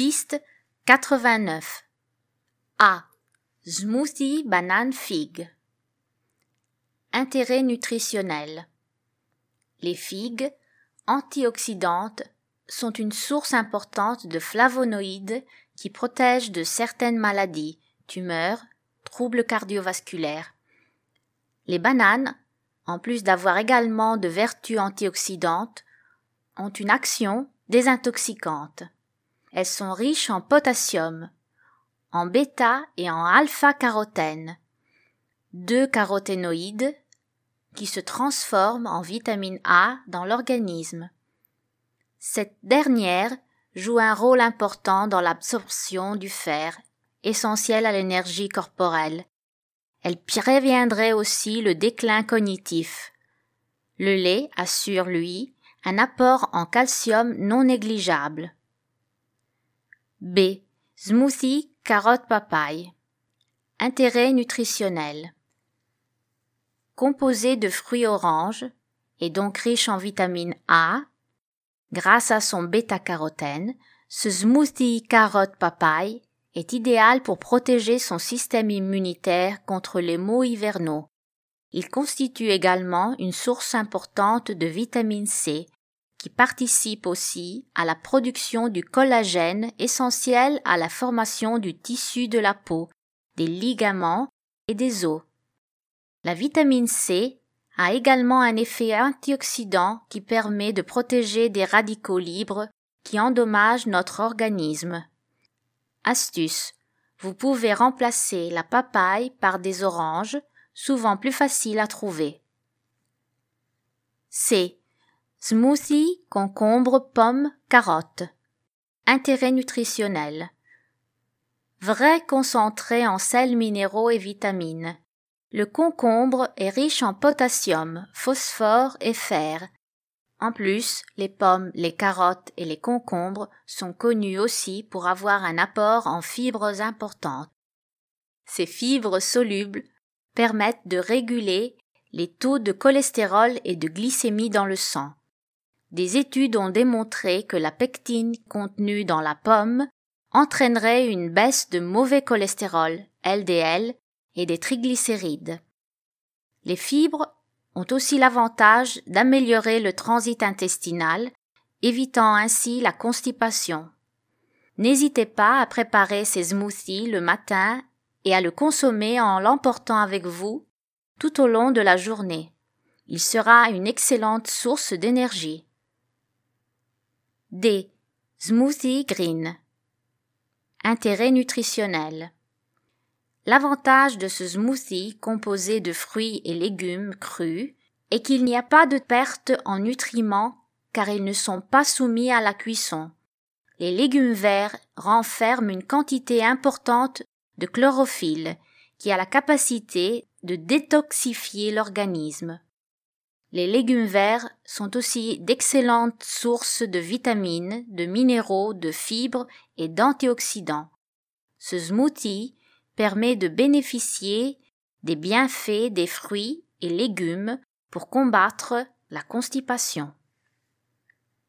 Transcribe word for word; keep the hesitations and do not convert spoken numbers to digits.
Piste quatre-vingt-neuf. A. Smoothie banane figue. Intérêt nutritionnel. Les figues, antioxydantes, sont une source importante de flavonoïdes qui protègent de certaines maladies, tumeurs, troubles cardiovasculaires. Les bananes, en plus d'avoir également de vertus antioxydantes, ont une action désintoxicante. Elles sont riches en potassium, en bêta et en alpha-carotène, deux caroténoïdes qui se transforment en vitamine A dans l'organisme. Cette dernière joue un rôle important dans l'absorption du fer, essentiel à l'énergie corporelle. Elle préviendrait aussi le déclin cognitif. Le lait assure, lui, un apport en calcium non négligeable. B. Smoothie carotte papaye. Intérêt nutritionnel. Composé de fruits oranges et donc riche en vitamine A, grâce à son bêta-carotène, ce smoothie carotte papaye est idéal pour protéger son système immunitaire contre les maux hivernaux. Il constitue également une source importante de vitamine C, qui participe aussi à la production du collagène essentiel à la formation du tissu de la peau, des ligaments et des os. La vitamine C a également un effet antioxydant qui permet de protéger des radicaux libres qui endommagent notre organisme. Astuce: vous pouvez remplacer la papaye par des oranges, souvent plus faciles à trouver. C. Smoothie concombre pomme carotte. Intérêt nutritionnel. Vrai concentré en sels minéraux et vitamines. Le concombre est riche en potassium, phosphore et fer. En plus, les pommes, les carottes et les concombres sont connus aussi pour avoir un apport en fibres importantes. Ces fibres solubles permettent de réguler les taux de cholestérol et de glycémie dans le sang. Des études ont démontré que la pectine contenue dans la pomme entraînerait une baisse de mauvais cholestérol, L D L, et des triglycérides. Les fibres ont aussi l'avantage d'améliorer le transit intestinal, évitant ainsi la constipation. N'hésitez pas à préparer ces smoothies le matin et à le consommer en l'emportant avec vous tout au long de la journée. Il sera une excellente source d'énergie. D. Smoothie green. Intérêt nutritionnel. L'avantage de ce smoothie composé de fruits et légumes crus est qu'il n'y a pas de perte en nutriments car ils ne sont pas soumis à la cuisson. Les légumes verts renferment une quantité importante de chlorophylle qui a la capacité de détoxifier l'organisme. Les légumes verts sont aussi d'excellentes sources de vitamines, de minéraux, de fibres et d'antioxydants. Ce smoothie permet de bénéficier des bienfaits des fruits et légumes pour combattre la constipation.